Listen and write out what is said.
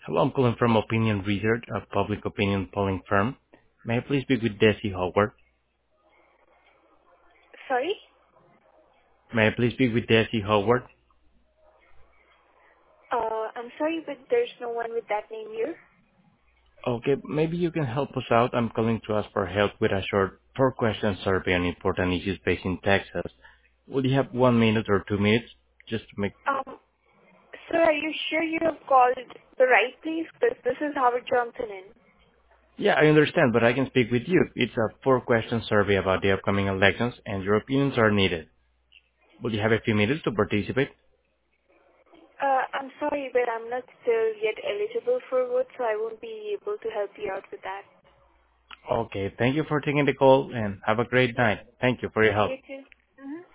Hello, I'm calling from Opinion Research, a public opinion polling firm. May I please speak with Desi Howard? Sorry? May I please speak with Desi Howard? I'm sorry, but there's no one with that name here. Okay, maybe you can help us out. I'm calling to ask for help with a short four-question survey on important issues based in Texas. Would you have 1 minute or 2 minutes just to make... Sir, are you sure you have called the right place? Because this is Howard Johnson in. Yeah, I understand, but I can speak with you. It's a four-question survey about the upcoming elections, and your opinions are needed. Would you have a few minutes to participate? I'm sorry, but I'm not still yet eligible for vote, so I won't be able to help you out with that. Okay, thank you for taking the call, and have a great night. Thank you for your help. You too. Mm-hmm.